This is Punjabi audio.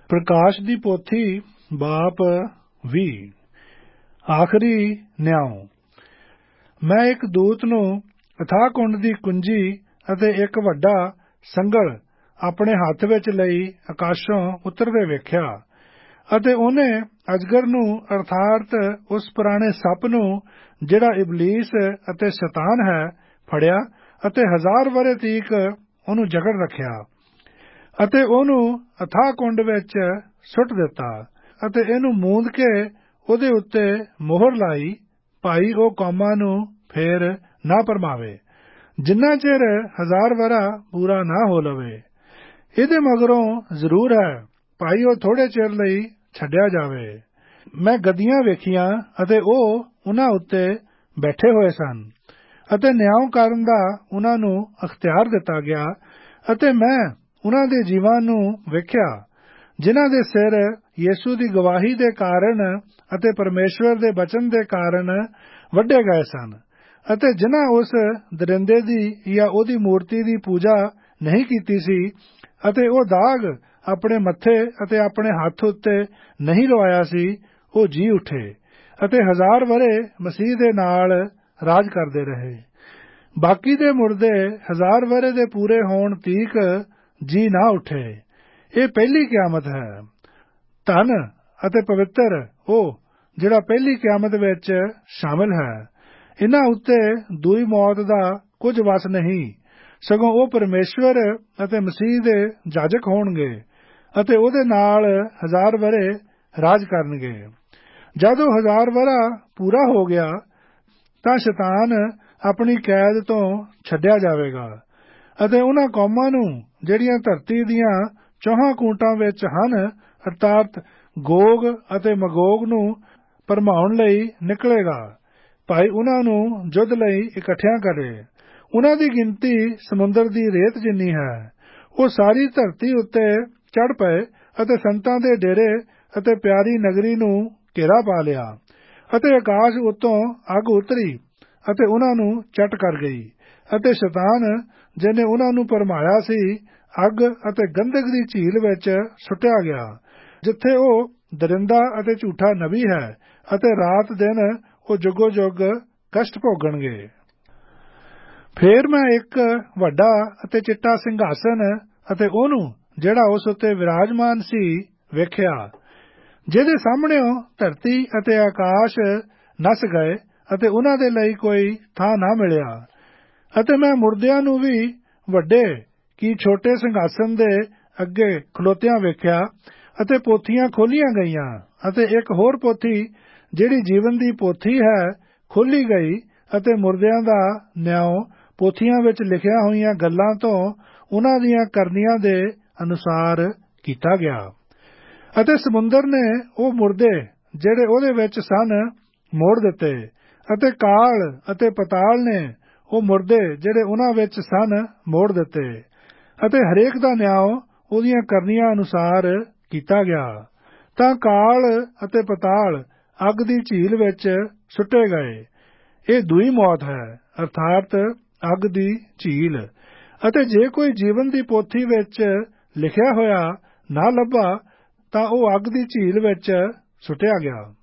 प्रकाश दी पोथी बाप 20 आखिरी न्याओ। मैं एक दूत नूं अथाह कुंड दी कुंजी अते एक वड्डा संगल अपने हथ विच लई आकाशों उतरदे वेख्या अते ओहने अजगर नूं अर्थात उस पुराने सप नूं जिहड़ा इबलीस अते शैतान है फड़िया अते 1000 वरे तीक ओहनूं जकड़ रखिया अते ओहनूं अथाह कुंड विच सुट दिता अते इहनूं मूंद के ਉਹਦੇ ਉੱਤੇ ਮੋਹਰ ਲਾਈ ਭਾਈ ਉਹ ਕੌਮਾਂ ਨੂੰ ਫੇਰ ਨਾ ਪਰਮਾਵੇ ਜਿੰਨਾ ਚਿਰ 1000 ਵਰਾ ਪੂਰਾ ਨਾ ਹੋ ਲਵੇ। ਇਹਦੇ ਮਗਰੋਂ ਜ਼ਰੂਰ ਹੈ ਭਾਈ ਉਹ ਥੋੜੇ ਚਿਰ ਲਈ ਛੱਡਿਆ ਜਾਵੇ। ਮੈਂ ਗੱਦੀਆਂ ਵੇਖੀਆਂ ਅਤੇ ਉਹ ਉਹਨਾਂ ਉੱਤੇ ਬੈਠੇ ਹੋਏ ਸਨ ਅਤੇ ਨਿਆਂ ਕਰਨ ਦਾ ਉਹਨਾਂ ਨੂੰ ਅਖਤਿਆਰ ਦਿੱਤਾ ਗਿਆ ਅਤੇ ਮੈਂ ਉਹਨਾਂ ਦੇ ਜੀਵਾਂ ਨੂੰ ਵੇਖਿਆ ਜਿਨ੍ਹਾਂ ਦੇ ਸਿਰ ਯਿਸੂ ਦੀ ਗਵਾਹੀ ਦੇ ਕਾਰਨ ਅਤੇ ਪਰਮੇਸ਼ਵਰ ਦੇ ਬਚਨ ਦੇ ਕਾਰਨ ਵੱਢੇ ਗਏ ਸਨ ਅਤੇ ਜਿਨ੍ਹਾਂ ਉਸ ਦਰਿੰਦੇ ਦੀ ਜਾਂ ਉਹਦੀ ਮੂਰਤੀ ਦੀ ਪੂਜਾ ਨਹੀਂ ਕੀਤੀ ਸੀ ਅਤੇ ਉਹ ਦਾਗ ਆਪਣੇ ਮੱਥੇ ਅਤੇ ਆਪਣੇ ਹੱਥ ਉੱਤੇ ਨਹੀਂ ਲਵਾਇਆ ਸੀ ਉਹ ਜੀ ਉੱਠੇ ਅਤੇ 1000 ਵਰੇ ਮਸੀਹ ਦੇ ਨਾਲ ਰਾਜ ਕਰਦੇ ਰਹੇ। ਬਾਕੀ ਦੇ ਮੁਰਦੇ 1000 ਵਰੇ ਦੇ ਪੂਰੇ ਹੋਣ ਤੀਕ ਜੀ ਨਾ ਉੱਠੇ। ਇਹ ਪਹਿਲੀ ਕਿਆਮਤ ਹੈ। ਧਨ ਅਤੇ ਪਵਿੱਤਰ ਉਹ ਜਿਹੜਾ ਪਹਿਲੀ ਕਿਆਮਤ ਵਿੱਚ ਸ਼ਾਮਿਲ ਹੈ। ਇਨ੍ਹਾਂ ਉੱਤੇ ਦੂਈ ਮੌਤ ਦਾ ਕੁਝ ਵਸ ਨਹੀਂ ਸਗੋਂ ਉਹ ਪਰਮੇਸ਼ਵਰ ਅਤੇ ਮਸੀਹ ਦੇ ਜਾਜਕ ਹੋਣਗੇ ਅਤੇ ਉਹਦੇ ਨਾਲ 1000 ਵਰੇ ਰਾਜ ਕਰਨਗੇ। ਜਦ ਉਹ 1000 ਵਰਾ ਪੂਰਾ ਹੋ ਗਿਆ ਤਾਂ ਸ਼ੈਤਾਨ ਆਪਣੀ ਕੈਦ ਤੋਂ ਛੱਡਿਆ ਜਾਵੇਗਾ ਅਤੇ ਉਹਨਾਂ ਕੌਮਾਂ ਨੂੰ ਜਿਹੜੀਆਂ ਧਰਤੀ ਦੀਆਂ 4 ਕੂਟਾਂ ਵਿੱਚ ਹਨ ਅਰਥਾਤ ਗੋਗ ਅਤੇ ਮਗੋਗ ਨੂੰ ਭਰਮਾਉਣ ਲਈ ਨਿਕਲੇਗਾ। ਭਾਈ ਉਹਨਾਂ ਨੂੰ ਯੁੱਧ ਲਈ ਇਕੱਠਿਆਂ ਕਰੇ। ਉਹਨਾਂ ਦੀ ਗਿਣਤੀ ਸਮੁੰਦਰ ਦੀ ਰੇਤ ਜਿੰਨੀ ਹੈ। ਉਹ ਸਾਰੀ ਧਰਤੀ ਉੱਤੇ ਚੜ੍ਹ ਪਏ ਅਤੇ ਸੰਤਾਂ ਦੇ ਡੇਰੇ ਅਤੇ ਪਿਆਰੀ ਨਗਰੀ ਨੂੰ ਘੇਰਾ ਪਾ ਲਿਆ ਅਤੇ ਆਕਾਸ਼ ਉੱਤੋਂ ਅੱਗ ਉਤਰੀ ਅਤੇ ਉਹਨਾਂ ਨੂੰ ਚੱਟ ਕਰ ਗਈ ਅਤੇ ਸ਼ੈਤਾਨ ਜਿਹਨੇ ਉਹਨਾਂ ਨੂੰ ਭਰਮਾਇਆ ਸੀ ਅੱਗ ਅਤੇ ਗੰਧਕ ਦੀ ਝੀਲ ਵਿੱਚ ਸੁੱਟਿਆ ਗਿਆ ਜਿੱਥੇ ਉਹ ਦਰਿੰਦਾ ਅਤੇ ਝੂਠਾ ਨਬੀ ਹੈ ਅਤੇ ਰਾਤ ਦਿਨ ਉਹ ਜੁਗੋ ਜੁਗ ਕਸ਼ਟ ਭੋਗਣਗੇ। ਫੇਰ ਮੈਂ ਇੱਕ ਵੱਡਾ ਅਤੇ ਚਿੱਟਾ ਸਿੰਘਾਸਨ ਅਤੇ ਉਹਨੂੰ ਜਿਹੜਾ ਉਸ ਉੱਤੇ ਵਿਰਾਜਮਾਨ ਸੀ ਵੇਖਿਆ ਜਿਹਦੇ ਸਾਹਮਣਿਓਂ ਧਰਤੀ ਅਤੇ ਆਕਾਸ਼ ਨੱਸ ਗਏ ਅਤੇ ਉਹਨਾਂ ਦੇ ਲਈ ਕੋਈ ਥਾਂ ਨਾ ਮਿਲਿਆ ਅਤੇ ਮੈਂ ਮੁਰਦਿਆਂ ਨੂੰ ਵੀ ਵੱਡੇ ਕੀ ਛੋਟੇ ਸਿੰਘਾਸਨ ਦੇ ਅੱਗੇ ਖਲੋਤਿਆਂ ਵੇਖਿਆ ਅਤੇ ਪੋਥੀਆਂ ਖੋਲੀਆਂ ਗਈਆਂ ਅਤੇ ਇੱਕ ਹੋਰ ਪੋਥੀ ਜਿਹੜੀ ਜੀਵਨ ਦੀ ਪੋਥੀ ਹੈ ਖੋਲੀ ਗਈ ਅਤੇ ਮੁਰਦਿਆਂ ਦਾ ਨਿਆਂ ਪੋਥੀਆਂ ਵਿੱਚ ਲਿਖੀਆਂ ਹੋਈਆਂ ਗੱਲਾਂ ਤੋਂ ਉਹਨਾਂ ਦੀਆਂ ਕਰਨੀਆਂ ਦੇ ਅਨੁਸਾਰ ਕੀਤਾ ਗਿਆ ਅਤੇ ਸਮੁੰਦਰ ਨੇ ਉਹ ਮੁਰਦੇ ਜਿਹੜੇ ਉਹਦੇ ਵਿੱਚ ਸਨ ਮੋੜ ਦਿੱਤੇ ਅਤੇ ਕਾਲ ਅਤੇ ਪਤਾਲ ਨੇ ਉਹ ਮੁਰਦੇ ਜਿਹੜੇ ਉਹਨਾਂ ਵਿੱਚ ਸਨ ਮੋੜ ਦਿੱਤੇ ਅਤੇ ਹਰੇਕ ਦਾ ਨਿਆਂ ਉਹਦੀਆਂ ਕਰਨੀਆਂ ਅਨੁਸਾਰ ਕੀਤਾ ਗਿਆ। ਤਾਂ ਕਾਲ ਅਤੇ ਪਤਾਲ ਅੱਗ ਦੀ ਝੀਲ ਵਿੱਚ ਸੁੱਟੇ ਗਏ। ਇਹ ਦੂਈ ਮੌਤ ਹੈ ਅਰਥਾਤ ਅੱਗ ਦੀ ਝੀਲ ਅਤੇ ਜੇ ਕੋਈ ਜੀਵਨ ਦੀ ਪੋਥੀ ਵਿੱਚ ਲਿਖਿਆ ਹੋਇਆ ਨਾ ਲੱਭਾ ਤਾਂ ਉਹ ਅੱਗ ਦੀ ਝੀਲ ਵਿੱਚ ਸੁੱਟਿਆ ਗਿਆ।